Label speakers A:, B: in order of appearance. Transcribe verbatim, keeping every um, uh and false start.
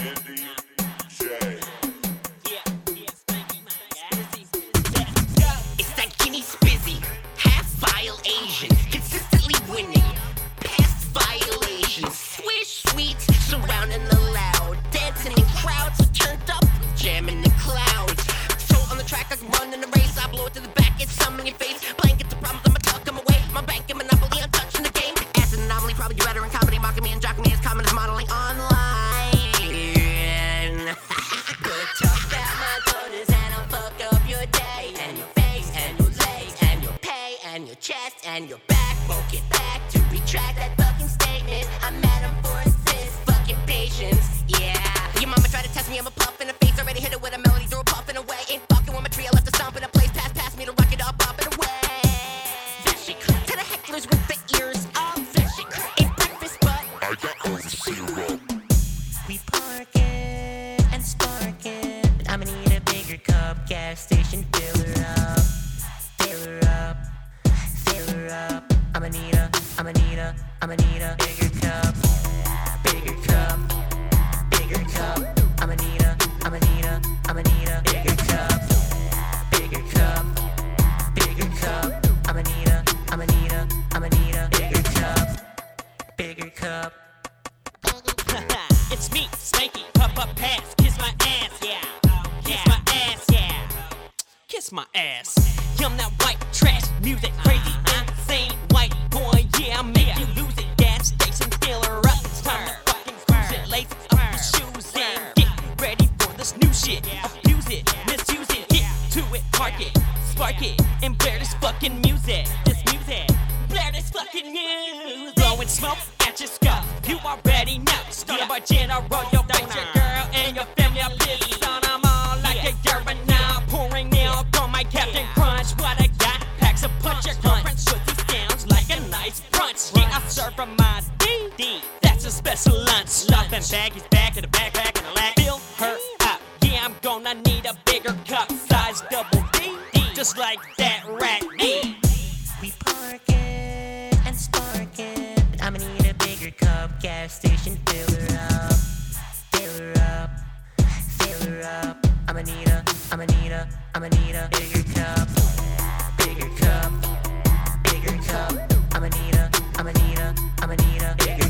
A: It's that guinea spizzy, half vile Asian, consistently winning, past violations, swish sweets surrounding the loud, dancing in crowds, so turned up, jamming the clouds. So on the track, I can run in the race, I blow it to the back, it's some in your face, blanket the problems, I'ma tuck them away, my bank and monopoly, I'm touching the game. As an anomaly, probably do better in comedy, mocking me and jocking me as common as modeling online. Good talk about my daughters and I'll fuck up your day and your face and your legs and your pay and your chest and your back. Won't get back to retract that fucking statement. I'm at him for assist, fucking patience, yeah. Your mama tried to test me, I'm a puff in the face. Already hit it with a melody, threw a puff in away. Ain't fucking with my tree, I left a stomp in a place. Pass, pass me to rock it up, up and away. That shit crack to the hecklers with the ears off. That shit crack ain't breakfast, but
B: I got over zero.
A: we parking and sparking. I'ma need a bigger cup, gas station, fill her up, fill her up, fill her up. I'ma need a, I'ma need a, I'ma need a bigger cup, bigger cup, bigger cup. I'ma need a, I'ma need a, I'ma need a bigger cup, bigger cup, bigger cup. I'ma need a, I'ma need a, I'ma need a bigger cup, bigger cup.
C: It's me, Spanky, pop up pass, kiss my ass, yeah. Kiss my ass, yeah. Kiss my ass. I'm that white trash music, crazy, insane white boy, yeah. I make you lose it. Gas station, fill her up. It's time to fucking cruise it. Lace up your shoes and get ready for this new shit. Abuse it, misuse it, hit to it, park it, spark it, and blare this fucking music. This music, blare this fucking music. Blowing smoke at your skull. You already know. Started by General, your face, your girl, and your family. I piss on them all like a urinal. Pouring milk on my Captain Crunch. What I got? Packs a punch. Your girlfriend's pussy sounds like a nice brunch. Yeah, I serve from my D D. That's a special lunch. Stuffing baggies back in the backpack and the lag. Fill her up. Yeah, I'm gonna need a bigger cup. Size double D. Just like that rat D.
A: We parking and sparking. I'ma need a bigger cup, gas station, fill her up, fill her up, fill her up. I'ma need a, I'ma need a, I'ma need a bigger cup, bigger cup, bigger cup. I'ma need a, I'ma need a, I'ma need a bigger